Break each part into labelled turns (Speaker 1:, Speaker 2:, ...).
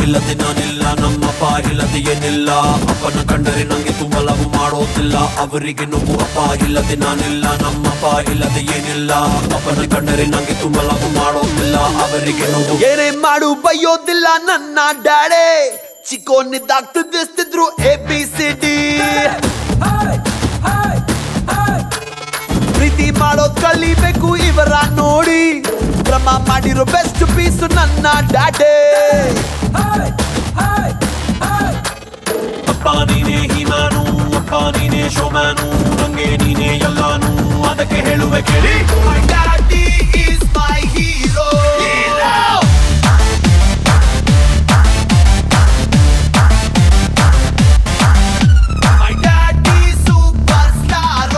Speaker 1: ಇಲ್ಲದೆ ನಾನಿಲ್ಲ, ನಮ್ಮಪ್ಪ ಇಲ್ಲದೆ ಏನಿಲ್ಲ. ಅಪ್ಪನ ಕಂಡರೆ ನಂಗೆ ತುಂಬ ಲವ್ ಮಾಡೋದಿಲ್ಲ. ಅವರಿಗೆ ನೋವು ಅಪ್ಪ ಇಲ್ಲದೆ ನಾನಿಲ್ಲ, ನಮ್ಮಪ್ಪ ಇಲ್ಲದೆ ಏನಿಲ್ಲ. ಅಪ್ಪನ ಕಂಡರೆ ನಂಗೆ ತುಂಬ ಲವ್ ಮಾಡೋದಿಲ್ಲ. ಅವರಿಗೆ ನೋವು
Speaker 2: ಏನೇ ಮಾಡು ಬೈಯೋದಿಲ್ಲ ನನ್ನ ಡ್ಯಾಡೆ. ಚಿಕ್ಕೋನಿದ್ದಾಗ್ತಿದ್ರು ABCD. ಪ್ರೀತಿ ಮಾಡೋದ್ ಕಲಿಬೇಕು ಇವರ ನೋಡಿ. ಕ್ರಮ ಮಾಡಿರೋ ಬೆಸ್ಟ್ ಪೀಸು ನನ್ನ ಡ್ಯಾಡೆ.
Speaker 1: ಅಪ್ಪ ನೀನೇ ಹೀಮಾನು, ಅಪ್ಪ ನೀನೇ ಶೋಮ್ಯಾನು, ನಂಗೆ ನೀನೇ ಎಲ್ಲಾನು, ಅದಕ್ಕೆ ಹೇಳುವೆ ಕೇಳಿ.
Speaker 2: My daddy is my hero. My daddy superstar.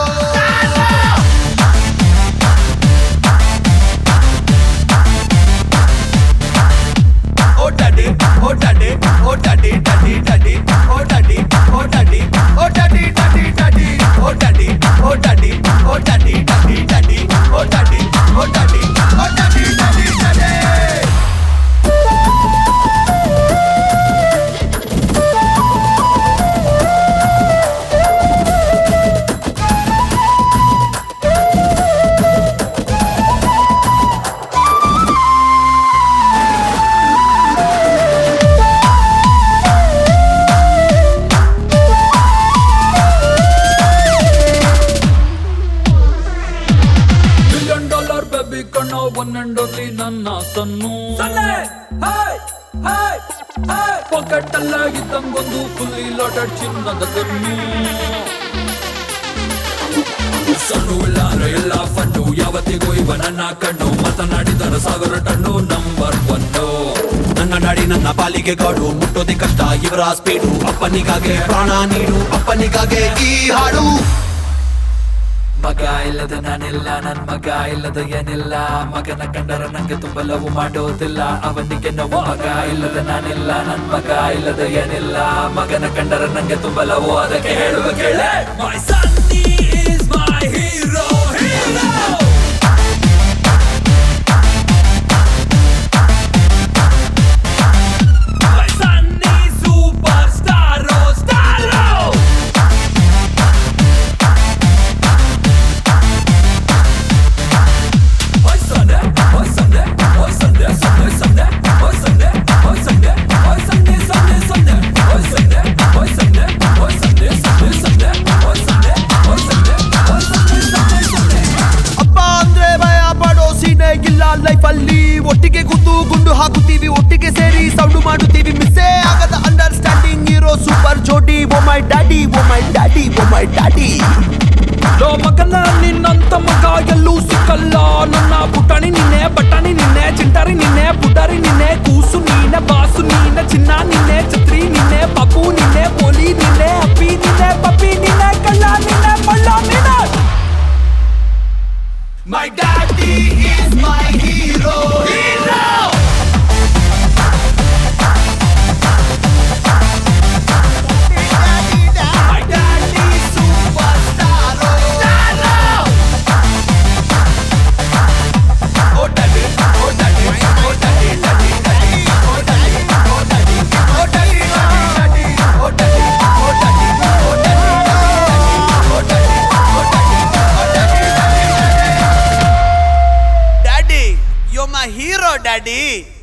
Speaker 2: Oh daddy, oh daddy, oh daddy, daddy, daddy, oh daddy, oh daddy, oh daddy, daddy, daddy, oh daddy, oh daddy, oh daddy, daddy, daddy, oh daddy, oh daddy, oh daddy, daddy, daddy.
Speaker 3: One and only ನನ್ನ son pocket ಅಲ್ಲಾಗಿದ್ದಂಗೊಂದು fully loaded ಚಿನ್ನದ ಕಣ್ಣು. ಸಣ್ಣ ಇಲ್ಲಾರ ಎಲ್ಲ fund, ಯಾವತ್ತಿಗೂ ಇವ ನನ್ನ ಕಣ್ಣು. ಮಾತನಾಡಿದರ 1000 ಟನ್ನು ನಂಬರ್ 1.
Speaker 1: ನನ್ನ ನಾಡಿ ನನ್ನ ಪಾಲಿಗೆ ಗಾಡು, ಮುಟ್ಟೋದೆ ಕಷ್ಟ ಇವರ ಸ್ಪೀಡು. ಅಪ್ಪನಿಗಾಗೆ ಪ್ರಾಣ ನೀಡು, ಅಪ್ಪನಿಗಾಗೆ ಈ ಹಾಡು.
Speaker 3: ಮಗ ಇಲ್ಲದ ನಾನಿಲ್ಲ, ನನ್ ಮಗ ಇಲ್ಲದ ಏನಿಲ್ಲ. ಮಗನ ಕಂಡರ ನಂಗೆ ತುಂಬ ಲವ್ ಮಾಡೋದಿಲ್ಲ. ಅವನಿಗೆ ನೋವು ಮಗ ಇಲ್ಲದ ನಾನಿಲ್ಲ, ನನ್ ಮಗ ಇಲ್ಲದ ಏನಿಲ್ಲ. ಮಗನ ಕಂಡರ ನಂಗೆ ತುಂಬ ಲವ್, ಅದಕ್ಕೆ ಹೇಳುವ ಕೇಳೆ. My son is my hero, hero. My son is superstar, star.
Speaker 2: ಅಪ್ಪ ಅಂದ್ರೆ ಭಯ ಪಡೋ ಸೀನೆ ಇಲ್ಲ ಲೈಫ್ ಅಲ್ಲಿ. ಒಟ್ಟಿಗೆ ಕೂತು ಗುಂಡು ಹಾಕುತ್ತೀವಿ, ಒಟ್ಟಿಗೆ ಸೇರಿ ಸೌಂಡು ಮಾಡುತ್ತೀವಿ. ಮಿಸ್ಸೇ ಆಗದ ಅಂಡರ್ಸ್ಟ್ಯಾಂಡಿಂಗ್ ಇರೋ ಸೂಪರ್ ಜೋಡಿ. Oh my daddy, oh my daddy, oh my daddy.
Speaker 3: ಲೋ ಮಗನ ನಿನ್ನಂತ ಮಗ ಎಲ್ಲೂ ಸಿಕ್ಕಲ್ಲ. ನನ್ನ ಪುಟಾಣಿ ನಿನ್ನೆ, ಬಟಾಣಿ ನಿನ್ನೆ, ಚಿಂಟಾರಿ ನಿನ್ನೆ, ಪುಟಾರಿ ನಿನ್ನೆ, ಕೂಸು ನೀನೆ, ಬಾಸು ನೀನೆ, ಚಿನ್ನ ನಿನ್ನೆ, ಛತ್ರಿ ನಿನ್ನೆ, ಪಾಪು ನಿನ್ನೆ, ಪೋಲಿ ನಿನ್ನೆ, ಅಪ್ಪಿ ನಿನ್ನೆ, ಪಪ್ಪಿ ನಿನ್ನೆ, ಕಳ್ಳ ನಿನ್ನೆ, ಮಳ್ಳ ನಿನ್ನೆ.
Speaker 2: My daddy is my hero, hero. My daddy superstar, star. Oh daddy, oh daddy, oh daddy, daddy, daddy, oh daddy, oh daddy, oh daddy, daddy, daddy, oh daddy, oh daddy, oh daddy, oh daddy, oh daddy, oh daddy, daddy. Daddy, you're my hero, daddy.